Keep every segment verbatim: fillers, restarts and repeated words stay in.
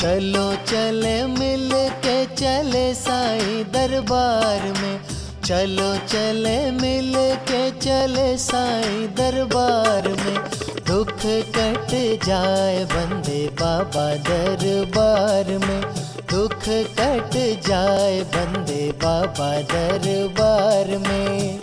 चलो चले मिल के चले साईं दरबार में, चलो चले मिल के चले साईं दरबार में। दुख कट जाए बंदे बाबा दरबार में, दुख कट जाए बंदे बाबा दरबार में।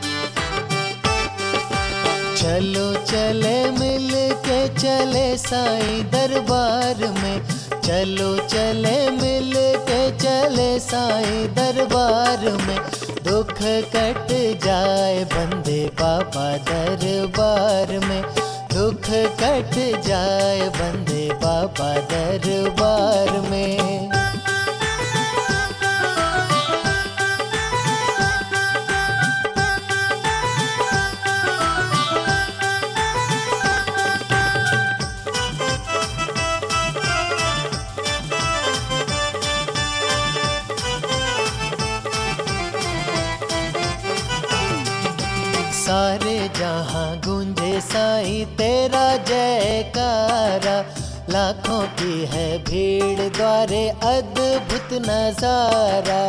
चलो चले मिल के चले साईं दरबार में, चलो चले मिल के चले साईं दरबार में। दुख कट जाए बंदे बाबा दरबार में, दुख कट जाए बंदे बाबा दरबार में। सारे जहां गूंजे साईं तेरा जयकारा, लाखों की है भीड़ द्वारे अद्भुत नजारा।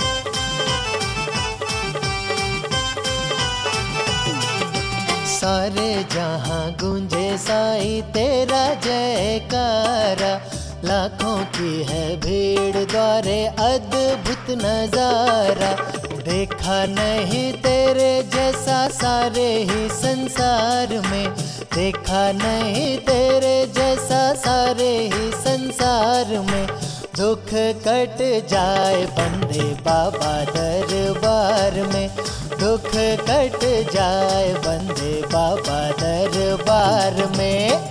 सारे जहां गूंजे साईं तेरा जयकारा, लाखों की है भीड़ द्वारे अद्भुत नजारा। देखा नहीं तेरे जैसा सारे ही संसार में, देखा नहीं तेरे जैसा सारे ही संसार में। दुख कट जाए बंदे बाबा दरबार में, दुख कट जाए बंदे बाबा दरबार में।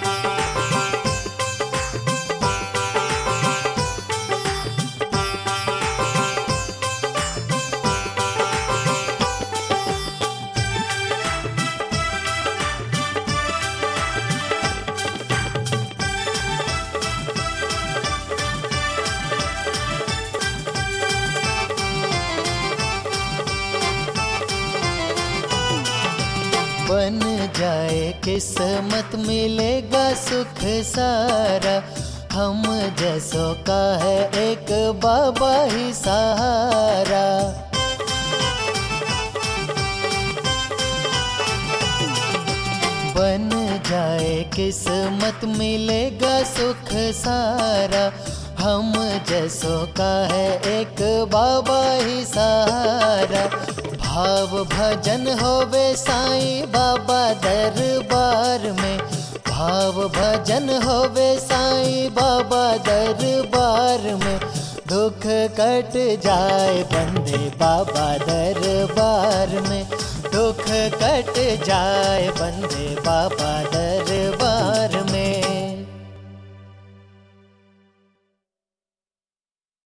बन जाए किस्मत मिलेगा सुख सारा, हम जैसों का है एक बाबा ही सहारा। बन जाए किस्मत मिलेगा सुख सारा, हम जैसों का है एक बाबा ही सहारा। भाव भजन होवे साईं बाबा दरबार में, भाव भजन होवे साईं बाबा दरबार में। दुख कट जाए बंदे बाबा दरबार में, दुख कट जाए बंदे बाबा दरबार